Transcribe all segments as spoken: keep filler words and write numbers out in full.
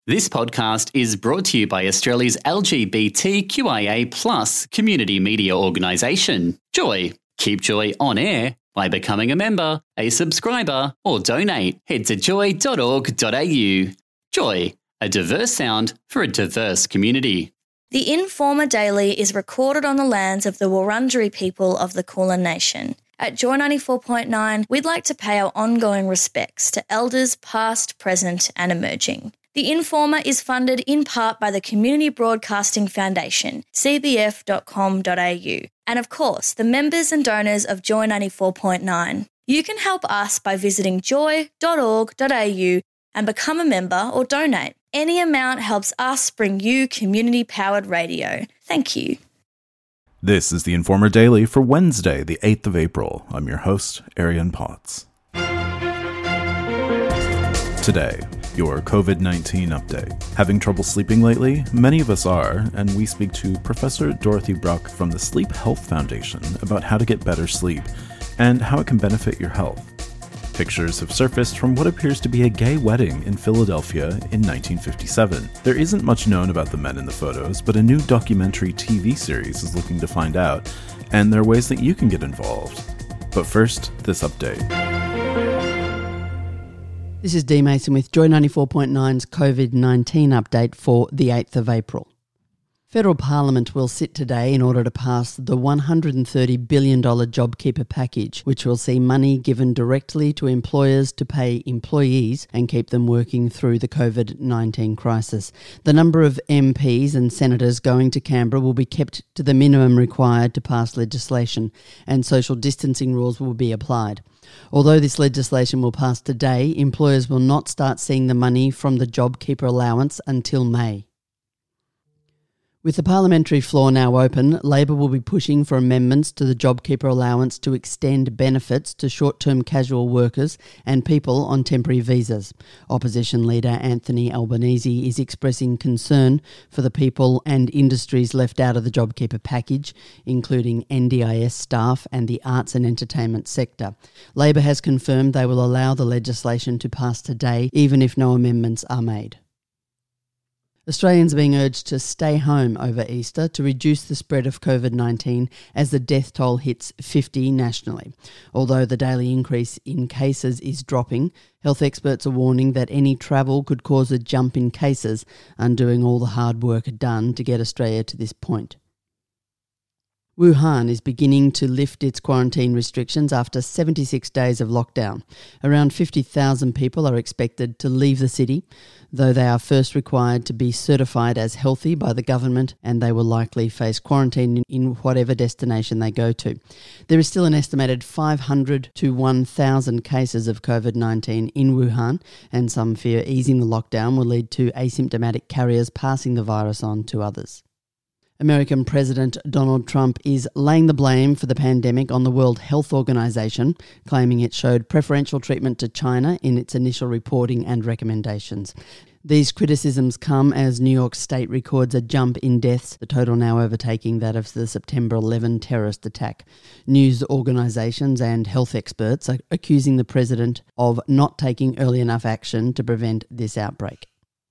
This podcast is brought to you by Australia's L G B T Q I A plus community media organisation, Joy. Keep Joy on air by becoming a member, a subscriber, or donate. Head to joy dot org dot a u. Joy, a diverse sound for a diverse community. The Informer Daily is recorded on the lands of the Wurundjeri people of the Kulin Nation. At Joy ninety-four point nine, we'd like to pay our ongoing respects to elders past, present and emerging. The Informer is funded in part by the Community Broadcasting Foundation, c b f dot com dot a u, and of course, the members and donors of Joy ninety-four point nine. You can help us by visiting joy dot org dot a u and become a member or donate. Any amount helps us bring you community-powered radio. Thank you. This is the Informer Daily for Wednesday, the eighth of April. I'm your host, Arian Potts. Today, your covid nineteen update. Having trouble sleeping lately? Many of us are, and we speak to Professor Dorothy Bruck from the Sleep Health Foundation about how to get better sleep and how it can benefit your health. Pictures have surfaced from what appears to be a gay wedding in Philadelphia in nineteen fifty-seven. There isn't much known about the men in the photos, but a new documentary T V series is looking to find out, and there are ways that you can get involved. But first, this update. This is Dee Mason with Joy ninety-four point nine's covid nineteen update for the eighth of April. Federal Parliament will sit today in order to pass the one hundred thirty billion dollars JobKeeper package, which will see money given directly to employers to pay employees and keep them working through the covid nineteen crisis. The number of M Ps and senators going to Canberra will be kept to the minimum required to pass legislation, and social distancing rules will be applied. Although this legislation will pass today, employers will not start seeing the money from the JobKeeper allowance until May. With the parliamentary floor now open, Labor will be pushing for amendments to the JobKeeper allowance to extend benefits to short-term casual workers and people on temporary visas. Opposition leader Anthony Albanese is expressing concern for the people and industries left out of the JobKeeper package, including N D I S staff and the arts and entertainment sector. Labor has confirmed they will allow the legislation to pass today, even if no amendments are made. Australians are being urged to stay home over Easter to reduce the spread of covid nineteen as the death toll hits fifty nationally. Although the daily increase in cases is dropping, health experts are warning that any travel could cause a jump in cases, undoing all the hard work done to get Australia to this point. Wuhan is beginning to lift its quarantine restrictions after seventy-six days of lockdown. Around fifty thousand people are expected to leave the city, though they are first required to be certified as healthy by the government, and they will likely face quarantine in whatever destination they go to. There is still an estimated five hundred to one thousand cases of covid nineteen in Wuhan, and some fear easing the lockdown will lead to asymptomatic carriers passing the virus on to others. American President Donald Trump is laying the blame for the pandemic on the World Health Organization, claiming it showed preferential treatment to China in its initial reporting and recommendations. These criticisms come as New York State records a jump in deaths, the total now overtaking that of the September eleventh terrorist attack. News organisations and health experts are accusing the president of not taking early enough action to prevent this outbreak.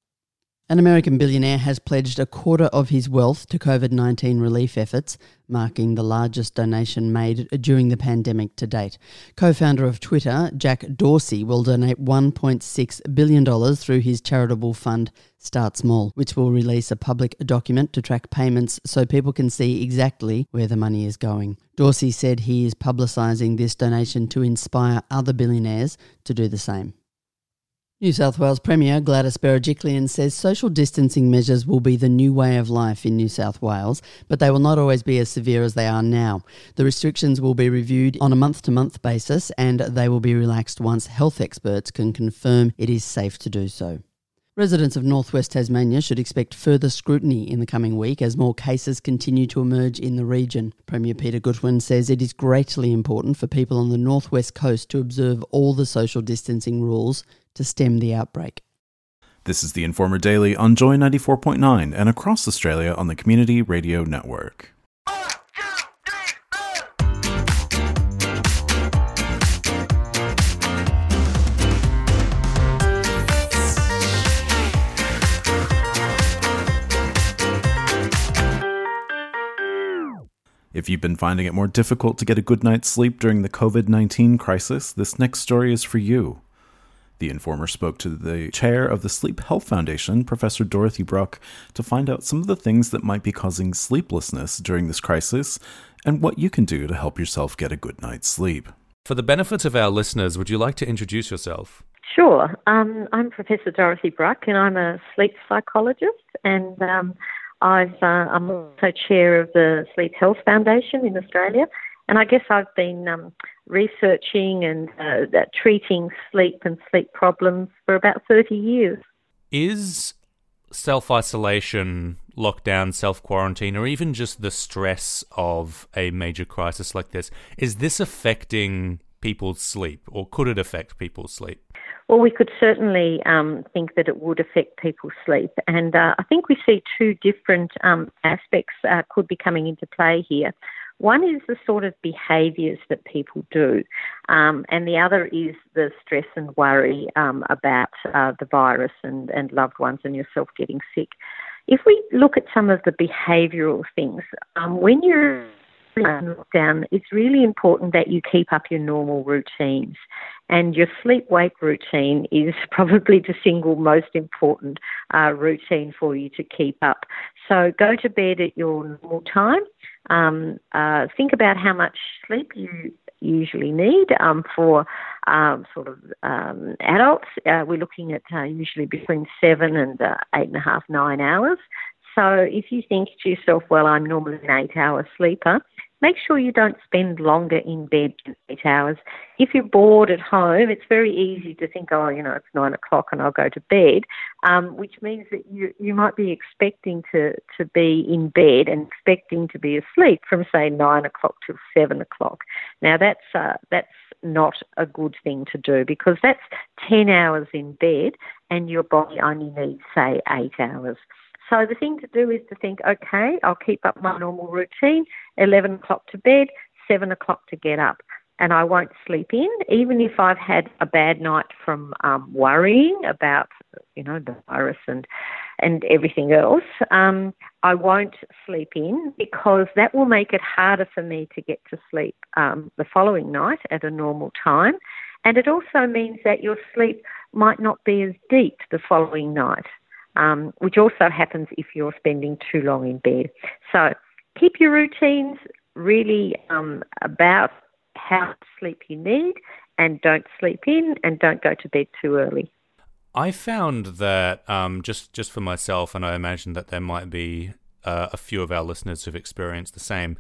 An American billionaire has pledged a quarter of his wealth to covid nineteen relief efforts, marking the largest donation made during the pandemic to date. Co-founder of Twitter, Jack Dorsey, will donate one point six billion dollars through his charitable fund Start Small, which will release a public document to track payments so people can see exactly where the money is going. Dorsey said he is publicising this donation to inspire other billionaires to do the same. New South Wales Premier Gladys Berejiklian says social distancing measures will be the new way of life in New South Wales, but they will not always be as severe as they are now. The restrictions will be reviewed on a month-to-month basis, and they will be relaxed once health experts can confirm it is safe to do so. Residents of northwest Tasmania should expect further scrutiny in the coming week as more cases continue to emerge in the region. Premier Peter Gutwein says it is greatly important for people on the northwest coast to observe all the social distancing rules to stem the outbreak. This is the Informer Daily on Joy ninety-four point nine and across Australia on the Community Radio Network. If you've been finding it more difficult to get a good night's sleep during the covid nineteen crisis, this next story is for you. The Informer spoke to the chair of the Sleep Health Foundation, Professor Dorothy Bruck, to find out some of the things that might be causing sleeplessness during this crisis and what you can do to help yourself get a good night's sleep. For the benefit of our listeners, would you like to introduce yourself? Sure. Um, I'm Professor Dorothy Bruck, and I'm a sleep psychologist, and um, I've, uh, I'm also chair of the Sleep Health Foundation in Australia. And I guess I've been um, researching and uh, treating sleep and sleep problems for about thirty years. Is self-isolation, lockdown, self-quarantine, or even just the stress of a major crisis like this, is this affecting people's sleep, or could it affect people's sleep? Well, we could certainly um, think that it would affect people's sleep. And uh, I think we see two different um, aspects uh, could be coming into play here. One is the sort of behaviours that people do, um, and the other is the stress and worry um, about uh, the virus and, and loved ones and yourself getting sick. If we look at some of the behavioural things, um, when you're in lockdown, it's really important that you keep up your normal routines. And your sleep-wake routine is probably the single most important uh, routine for you to keep up. So go to bed at your normal time. Um, uh, think about how much sleep you usually need. Um, for um, sort of um, adults, uh, we're looking at uh, usually between seven and uh, eight and a half, nine hours. So if you think to yourself, well, I'm normally an eight-hour sleeper, make sure you don't spend longer in bed than eight hours. If you're bored at home, it's very easy to think, oh, you know, it's nine o'clock and I'll go to bed, um, which means that you, you might be expecting to, to be in bed and expecting to be asleep from, say, nine o'clock till seven o'clock. Now, that's uh, that's not a good thing to do, because that's ten hours in bed and your body only needs, say, eight hours. So the thing to do is to think, okay, I'll keep up my normal routine, eleven o'clock to bed, seven o'clock to get up, and I won't sleep in, even if I've had a bad night from um, worrying about, you know, the virus and and everything else. Um, I won't sleep in, because that will make it harder for me to get to sleep um, the following night at a normal time. And it also means that your sleep might not be as deep the following night. Um, which also happens if you're spending too long in bed. So keep your routines really um, about how much sleep you need, and don't sleep in and don't go to bed too early. I found that um, just, just for myself, and I imagine that there might be uh, a few of our listeners who've experienced the same,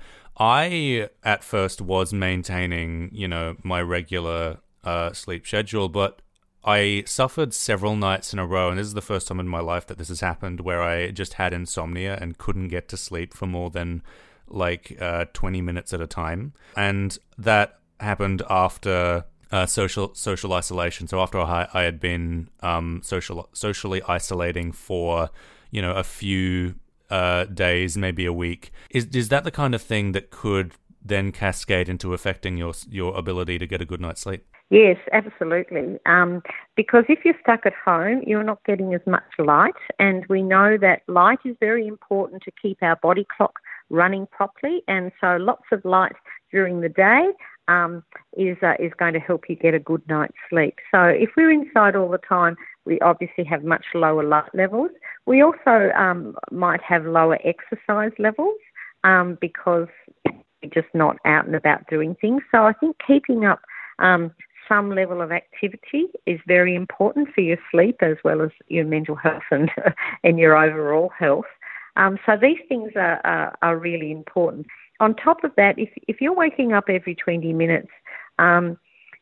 I at first was maintaining, you know, my regular uh, sleep schedule, but I suffered several nights in a row, and this is the first time in my life that this has happened, where I just had insomnia and couldn't get to sleep for more than like uh, twenty minutes at a time. And that happened after uh, social social isolation. So after I, I had been um, social socially isolating for, you know, a few uh, days, maybe a week. Is is that the kind of thing that could then cascade into affecting your your ability to get a good night's sleep? Yes, absolutely. Um, because if you're stuck at home, you're not getting as much light, and we know that light is very important to keep our body clock running properly, and so lots of light during the day um, is uh, is going to help you get a good night's sleep. So if we're inside all the time, we obviously have much lower light levels. We also um, might have lower exercise levels um, because we're just not out and about doing things. So I think keeping up um, some level of activity is very important for your sleep, as well as your mental health and and your overall health. Um, so these things are, are, are really important. On top of that, if, if you're waking up every twenty minutes, um,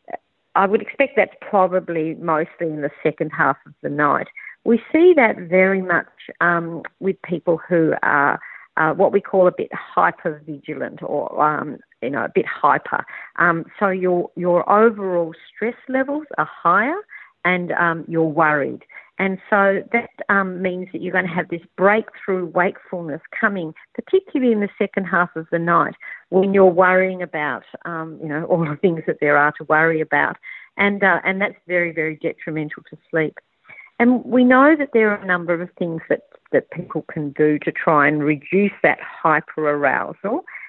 I would expect that's probably mostly in the second half of the night. We see that very much um, with people who are uh, what we call a bit hyper-vigilant, or um, you know, a bit hyper. Um, so your your overall stress levels are higher, and um, you're worried. And so that um, means that you're going to have this breakthrough wakefulness coming, particularly in the second half of the night, when you're worrying about, um, you know, all the things that there are to worry about. And uh, and that's very, very detrimental to sleep. And we know that there are a number of things that, that people can do to try and reduce that hyperarousal.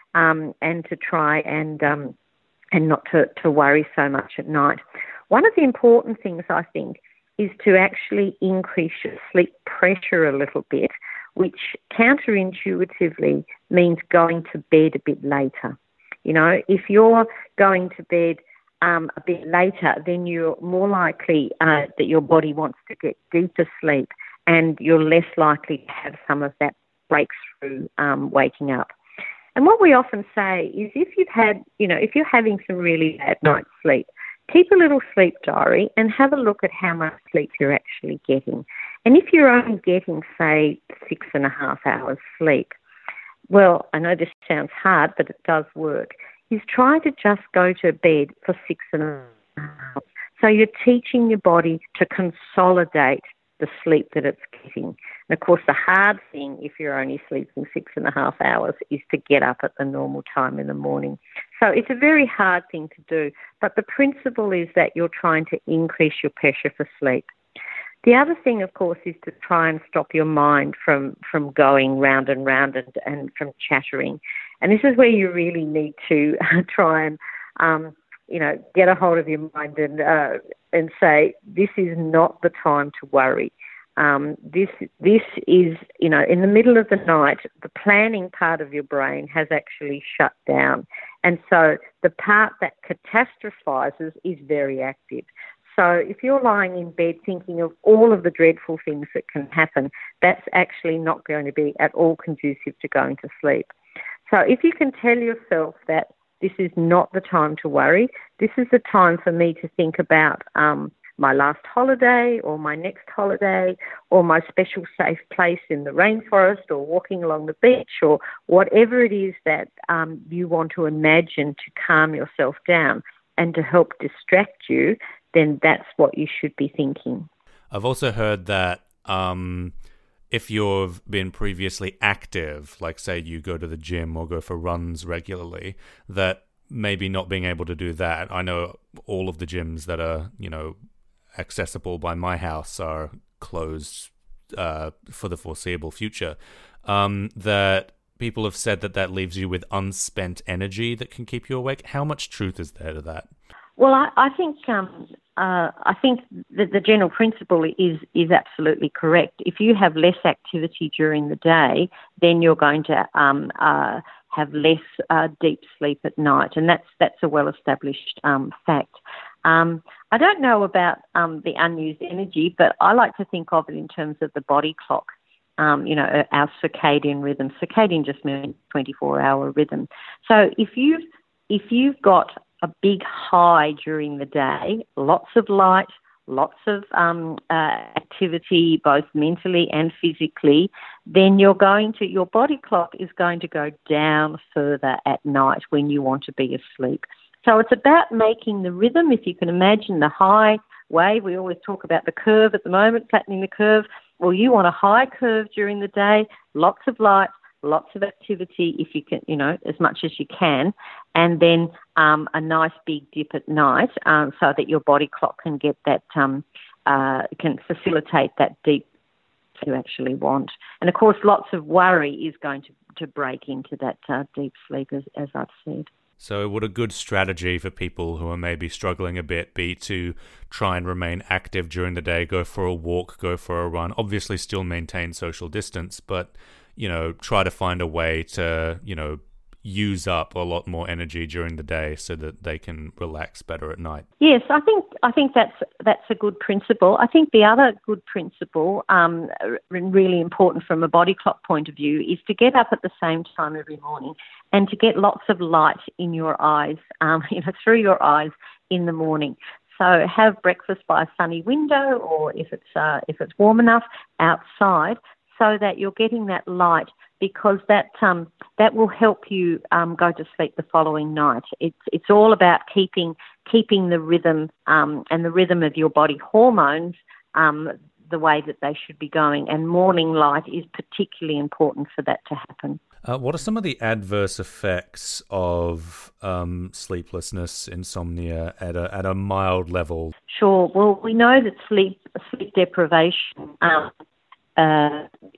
um, and to try and um, and not to, to worry so much at night. One of the important things, I think, is to actually increase your sleep pressure a little bit, which counterintuitively means going to bed a bit later. You know, if you're going to bed um, a bit later, then you're more likely uh, that your body wants to get deeper sleep, and you're less likely to have some of that breakthrough um, waking up. And what we often say is if you've had, you know, if you're having some really bad night's sleep, keep a little sleep diary and have a look at how much sleep you're actually getting. And if you're only getting, say, six and a half hours sleep, well, I know this sounds hard, but it does work, is try to just go to bed for six and a half hours. So you're teaching your body to consolidate the sleep that it's getting. And of course, the hard thing, if you're only sleeping six and a half hours, is to get up at the normal time in the morning. So it's a very hard thing to do, but the principle is that you're trying to increase your pressure for sleep. The other thing, of course, is to try and stop your mind from, from going round and round and, and from chattering. And this is where you really need to try and, um, you know, get a hold of your mind and uh, and say, this is not the time to worry. Um, this this is, you know, in the middle of the night, the planning part of your brain has actually shut down. And so the part that catastrophizes is very active. So if you're lying in bed thinking of all of the dreadful things that can happen, that's actually not going to be at all conducive to going to sleep. So if you can tell yourself that this is not the time to worry, this is the time for me to think about um, my last holiday or my next holiday or my special safe place in the rainforest or walking along the beach or whatever it is that um, you want to imagine to calm yourself down and to help distract you, then that's what you should be thinking. I've also heard that um, if you've been previously active, like say you go to the gym or go for runs regularly, that maybe not being able to do that. I know all of the gyms that are, you know, accessible by my house are closed uh, for the foreseeable future. Um, that people have said that that leaves you with unspent energy that can keep you awake. How much truth is there to that? Well, I, I think um, uh, I think that the general principle is is absolutely correct. If you have less activity during the day, then you're going to um, uh, have less uh, deep sleep at night, and that's that's a well-established um, fact. Um, I don't know about um, the unused energy, but I like to think of it in terms of the body clock. Um, you know, our circadian rhythm. Circadian just means twenty-four hour rhythm. So if you've if you've got a big high during the day, lots of light, lots of um, uh, activity, both mentally and physically, then you're going to, your body clock is going to go down further at night when you want to be asleep. So it's about making the rhythm. If you can imagine the high wave, we always talk about the curve at the moment, flattening the curve. Well, you want a high curve during the day, lots of light, lots of activity if you can, you know, as much as you can, and then um, a nice big dip at night um, so that your body clock can get that, um, uh, can facilitate that deep you actually want. And of course, lots of worry is going to, to break into that uh, deep sleep, as, as I've said. So would a good strategy for people who are maybe struggling a bit be to try and remain active during the day, go for a walk, go for a run, obviously still maintain social distance, but you know, try to find a way to, you know, use up a lot more energy during the day so that they can relax better at night? Yes, I think I think that's that's a good principle. I think the other good principle, um, really important from a body clock point of view, is to get up at the same time every morning and to get lots of light in your eyes, um, you know, through your eyes in the morning. So have breakfast by a sunny window, or if it's uh, if it's warm enough, outside, so that you're getting that light, because that um, that will help you um, go to sleep the following night. It's it's all about keeping keeping the rhythm um, and the rhythm of your body hormones um, the way that they should be going. And morning light is particularly important for that to happen. Uh, what are some of the adverse effects of um, sleeplessness, insomnia at a at a mild level? Sure. Well, we know that sleep sleep deprivation Um, Uh,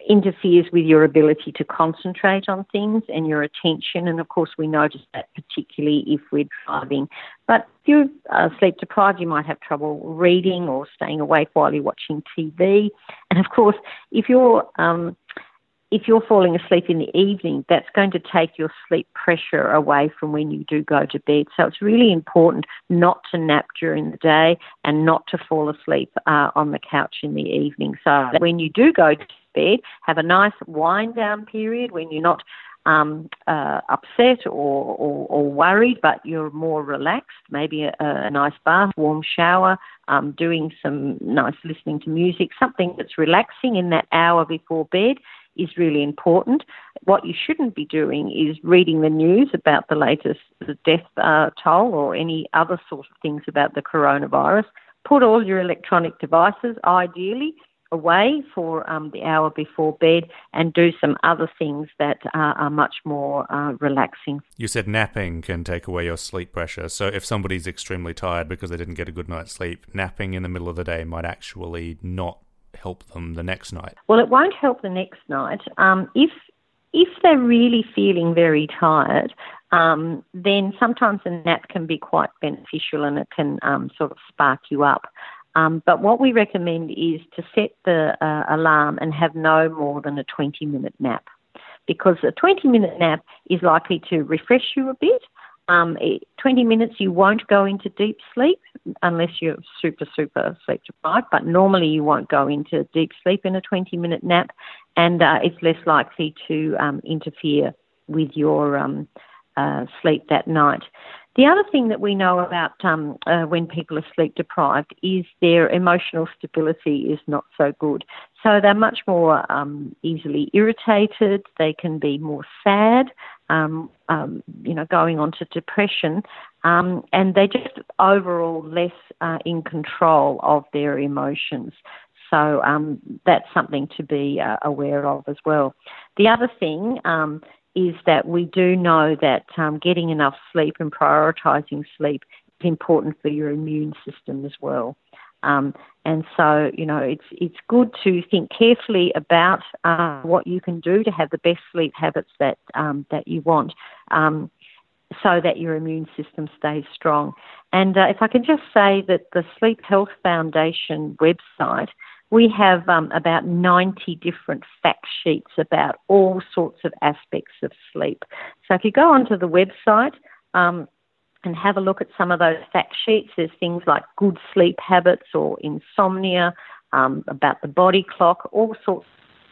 interferes with your ability to concentrate on things and your attention. And, of course, we notice that particularly if we're driving. But if you're uh, sleep deprived, you might have trouble reading or staying awake while you're watching T V. And, of course, if you're um, if you're falling asleep in the evening, that's going to take your sleep pressure away from when you do go to bed. So it's really important not to nap during the day and not to fall asleep uh, on the couch in the evening. So when you do go to bed, have a nice wind-down period when you're not um, uh, upset or, or, or worried, but you're more relaxed, maybe a, a nice bath, warm shower, um, doing some nice listening to music, something that's relaxing in that hour before bed is really important. What you shouldn't be doing is reading the news about the latest death uh, toll or any other sort of things about the coronavirus. Put all your electronic devices, ideally, away for um, the hour before bed and do some other things that uh, are much more uh, relaxing. You said napping can take away your sleep pressure. So if somebody's extremely tired because they didn't get a good night's sleep, napping in the middle of the day might actually not help them the next night. Well, it won't help the next night. Um, if if they're really feeling very tired, um, then sometimes a nap can be quite beneficial and it can um, sort of spark you up. Um, but what we recommend is to set the uh, alarm and have no more than a twenty-minute nap, because a twenty-minute nap is likely to refresh you a bit. Um, twenty minutes, you won't go into deep sleep unless you're super, super sleep deprived, but normally you won't go into deep sleep in a twenty-minute nap, and uh, it's less likely to um, interfere with your um, uh, sleep that night. The other thing that we know about um, uh, when people are sleep deprived is their emotional stability is not so good. So they're much more um, easily irritated, they can be more sad, um, um, you know, going on to depression, um, and they're just overall less uh, in control of their emotions. So um, that's something to be uh, aware of as well. The other thing um, is that we do know that um, getting enough sleep and prioritising sleep is important for your immune system as well. Um, and so, you know, it's it's good to think carefully about uh, what you can do to have the best sleep habits that um, that you want, um, so that your immune system stays strong. And uh, if I can just say that the Sleep Health Foundation website, we have um, about ninety different fact sheets about all sorts of aspects of sleep. So if you go onto the website um, and have a look at some of those fact sheets, there's things like good sleep habits or insomnia, um, about the body clock, all sorts,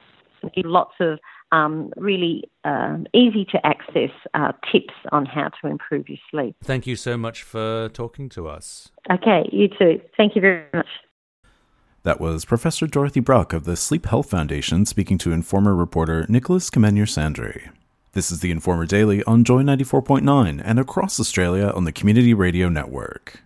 lots of um, really um, easy to access uh, tips on how to improve your sleep. Thank you so much for talking to us. Okay, you too. Thank you very much. That was Professor Dorothy Bruck of the Sleep Health Foundation speaking to Informer reporter Nicholas Kamenyer-Sandry. This is the Informer Daily on Joy ninety-four point nine and across Australia on the Community Radio Network.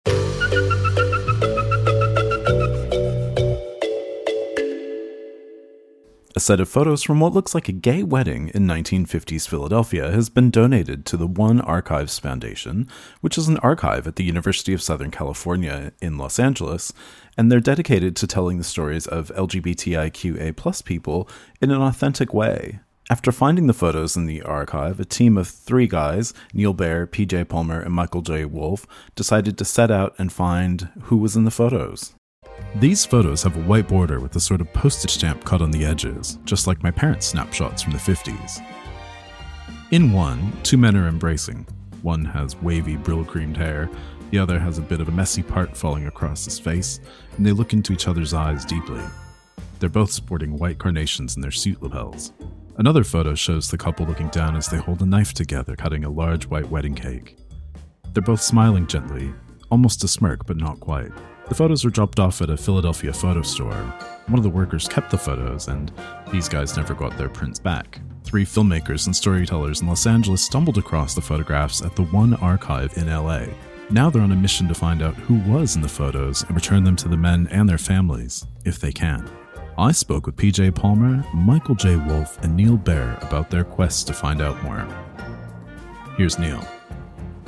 A set of photos from what looks like a gay wedding in nineteen fifties Philadelphia has been donated to the One Archives Foundation, which is an archive at the University of Southern California in Los Angeles, and they're dedicated to telling the stories of L G B T I Q A plus people in an authentic way. After finding the photos in the archive, a team of three guys, Neil Baer, P J Palmer, and Michael J. Wolf, decided to set out and find who was in the photos. These photos have a white border with a sort of postage stamp cut on the edges, just like my parents' snapshots from the fifties. In one, two men are embracing. One has wavy, brill-creamed hair, the other has a bit of a messy part falling across his face, and they look into each other's eyes deeply. They're both sporting white carnations in their suit lapels. Another photo shows the couple looking down as they hold a knife together, cutting a large white wedding cake. They're both smiling gently, almost a smirk, but not quite. The photos were dropped off at a Philadelphia photo store. One of the workers kept the photos, and these guys never got their prints back. Three filmmakers and storytellers in Los Angeles stumbled across the photographs at the One Archive in L A. Now they're on a mission to find out who was in the photos and return them to the men and their families, if they can. I spoke with P J Palmer, Michael J. Wolf, and Neil Baer about their quest to find out more. Here's Neil.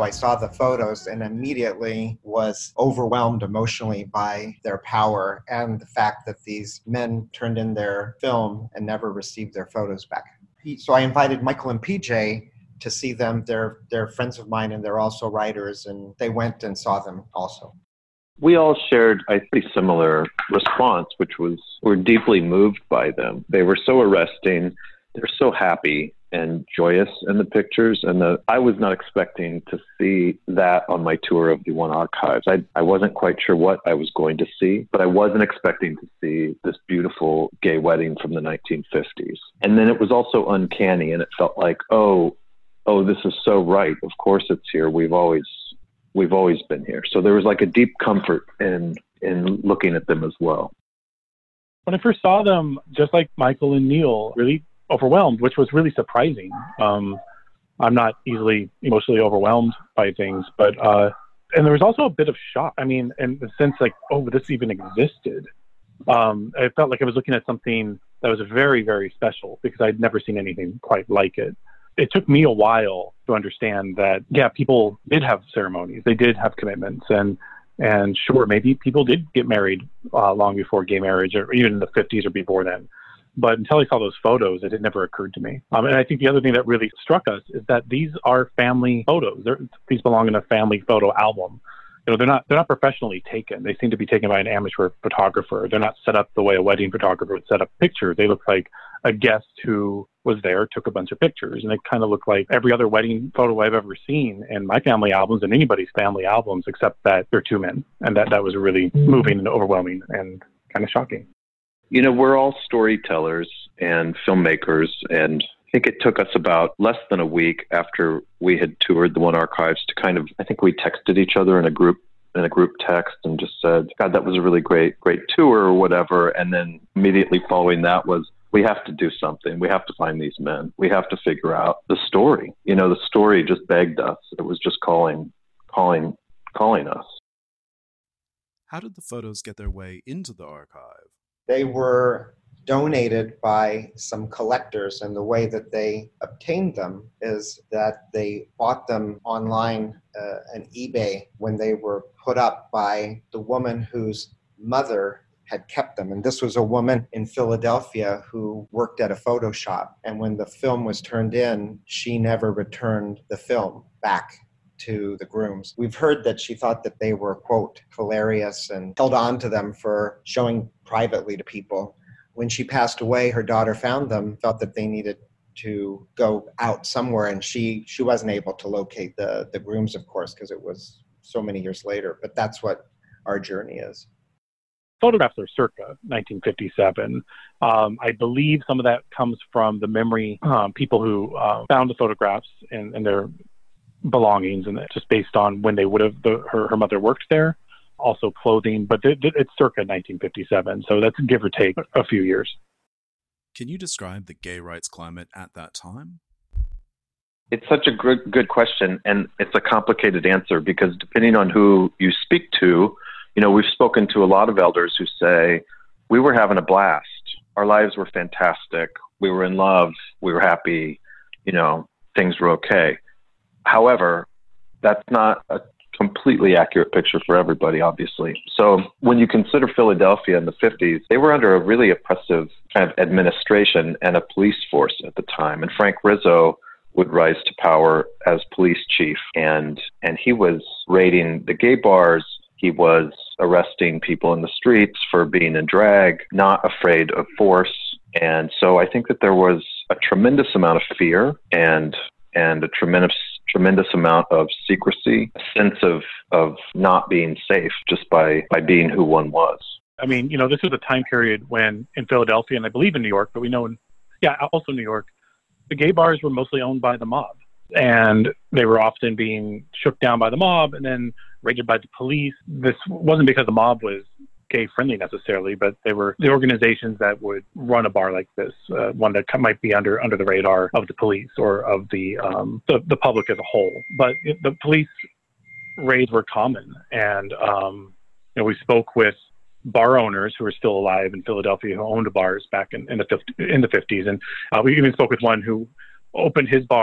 So I saw the photos and immediately was overwhelmed emotionally by their power and the fact that these men turned in their film and never received their photos back. So I invited Michael and P J to see them. They're, they're friends of mine and they're also writers, and they went and saw them also. We all shared a pretty similar response, which was we're deeply moved by them. They were so arresting. They're so happy and joyous in the pictures. And the, I was not expecting to see that on my tour of the One Archives. I, I wasn't quite sure what I was going to see, but I wasn't expecting to see this beautiful gay wedding from the nineteen fifties. And then it was also uncanny, and it felt like, oh, oh, this is so right. Of course it's here. We've always we've always been here. So there was like a deep comfort in in looking at them as well. When I first saw them, just like Michael and Neil, really overwhelmed, which was really surprising. Um, I'm not easily emotionally overwhelmed by things, but, uh, and there was also a bit of shock. I mean, in the sense like, oh, this even existed. Um, I felt like I was looking at something that was very, very special because I'd never seen anything quite like it. It took me a while to understand that, yeah, people did have ceremonies. They did have commitments. And, and sure, maybe people did get married uh, long before gay marriage, or even in the fifties or before then. But until I saw those photos, it had never occurred to me. Um, and I think the other thing that really struck us is that these are family photos. They're, these belong in a family photo album. You know, they're not they're not professionally taken. They seem to be taken by an amateur photographer. They're not set up the way a wedding photographer would set up pictures. They look like a guest who was there, took a bunch of pictures, and they kind of look like every other wedding photo I've ever seen in my family albums and anybody's family albums, except that they're two men. And that, that was really moving and overwhelming and kind of shocking. You know, we're all storytellers and filmmakers, and I think it took us about less than a week after we had toured the One Archives to kind of, I think we texted each other in a group in a group text and just said, God, that was a really great, great tour or whatever. And then immediately following that was, we have to do something. We have to find these men. We have to figure out the story. You know, the story just begged us. It was just calling, calling, calling us. How did the photos get their way into the archive? They were donated by some collectors, and the way that they obtained them is that they bought them online uh, on eBay when they were put up by the woman whose mother had kept them. And this was a woman in Philadelphia who worked at a photo shop. And when the film was turned in, she never returned the film back to the grooms. We've heard that she thought that they were, quote, hilarious and held on to them for showing privately to people. When she passed away, her daughter found them, felt that they needed to go out somewhere, and she she wasn't able to locate the, the grooms, of course, because it was so many years later. But that's what our journey is. Photographs are circa nineteen fifty-seven. Um, I believe some of that comes from the memory um, people who uh, found the photographs and, and their belongings, and just based on when they would have, the, her, her mother worked there, also clothing, but it, it's circa nineteen fifty-seven. So that's give or take a few years. Can you describe the gay rights climate at that time? It's such a good, good question, and it's a complicated answer because depending on who you speak to, you know, we've spoken to a lot of elders who say, we were having a blast. Our lives were fantastic. We were in love. We were happy. You know, things were okay. However, that's not a completely accurate picture for everybody, obviously. So when you consider Philadelphia in the fifties, they were under a really oppressive kind of administration and a police force at the time. And Frank Rizzo would rise to power as police chief, and and he was raiding the gay bars. He was arresting people in the streets for being in drag, not afraid of force. And so I think that there was a tremendous amount of fear and and a tremendous tremendous amount of secrecy, a sense of of not being safe just by, by being who one was. I mean, you know, this was a time period when in Philadelphia, and I believe in New York, but we know in, yeah, also New York, the gay bars were mostly owned by the mob. And they were often being shook down by the mob and then raided by the police. This wasn't because the mob was gay friendly necessarily, but they were the organizations that would run a bar like this, uh, one that might be under under the radar of the police or of the um, the, the public as a whole. But it, the police raids were common, and um, you know, we spoke with bar owners who are still alive in Philadelphia who owned bars back in, in the in the fifties, and uh, we even spoke with one who opened his bar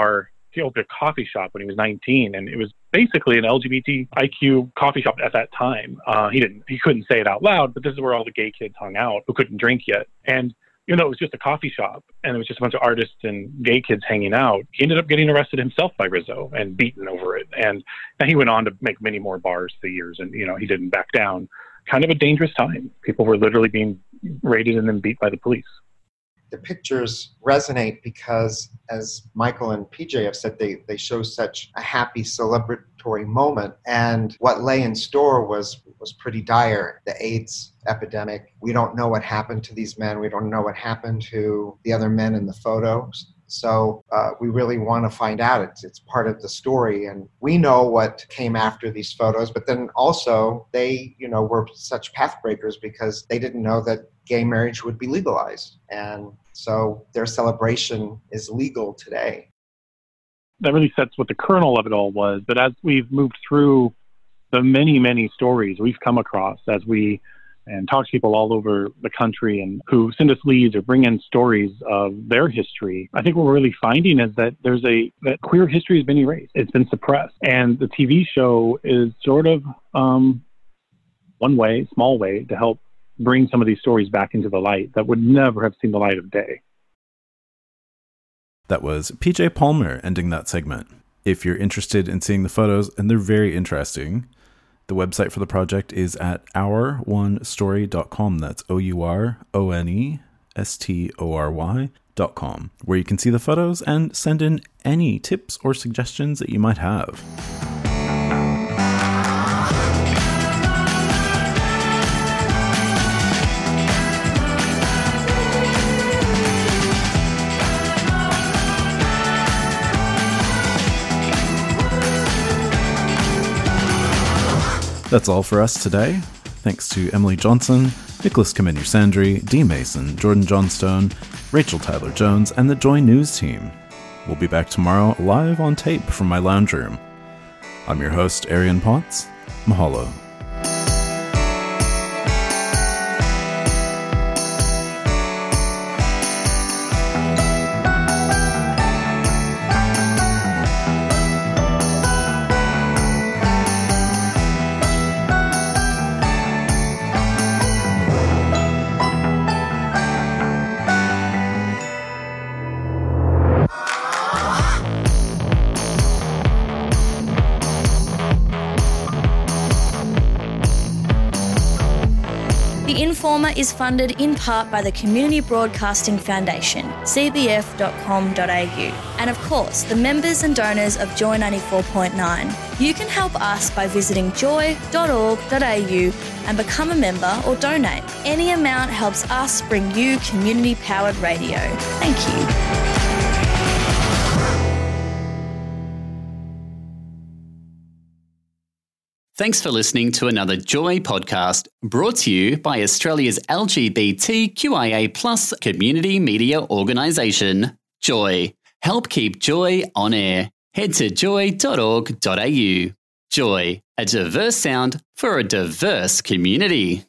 he opened a coffee shop when he was nineteen, and it was basically an L G B T I Q coffee shop at that time. Uh, he didn't, he couldn't say it out loud, but this is where all the gay kids hung out who couldn't drink yet. And you know, it was just a coffee shop, and it was just a bunch of artists and gay kids hanging out. He ended up getting arrested himself by Rizzo and beaten over it. And, and he went on to make many more bars for years, and, you know, he didn't back down. Kind of a dangerous time. People were literally being raided and then beat by the police. The pictures resonate because, as Michael and P J have said, they, they show such a happy celebratory moment. And what lay in store was, was pretty dire. The AIDS epidemic. We don't know what happened to these men. We don't know what happened to the other men in the photos. So uh, we really want to find out. It's, it's part of the story. And we know what came after these photos, but then also they, you know, were such path breakers because they didn't know that gay marriage would be legalized. And so their celebration is legal today. That really sets what the kernel of it all was. But as we've moved through the many, many stories we've come across as we and talk to people all over the country and who send us leads or bring in stories of their history, I think what we're really finding is that there's a that queer history has been erased. It's been suppressed. And the T V show is sort of um, one way, small way, to help bring some of these stories back into the light that would never have seen the light of day. That was P J Palmer ending that segment. If you're interested in seeing the photos, and they're very interesting, the website for the project is at our one story dot com. That's O U R O N E S T O R Y dot com, where you can see the photos and send in any tips or suggestions that you might have. That's all for us today. Thanks to Emily Johnson, Nicholas Kamenu-Sandry, Dee Mason, Jordan Johnstone, Rachel Tyler-Jones, and the Joy News team. We'll be back tomorrow live on tape from my lounge room. I'm your host, Arian Potts. Mahalo. Informer is funded in part by the Community Broadcasting Foundation, c b f dot com dot a u, and of course, the members and donors of Joy ninety-four point nine. You can help us by visiting joy dot org dot a u and become a member or donate. Any amount helps us bring you community-powered radio. Thank you. Thanks for listening to another Joy podcast brought to you by Australia's L G B T Q I A plus community media organisation, Joy. Help keep Joy on air. Head to joy dot org dot a u. Joy, a diverse sound for a diverse community.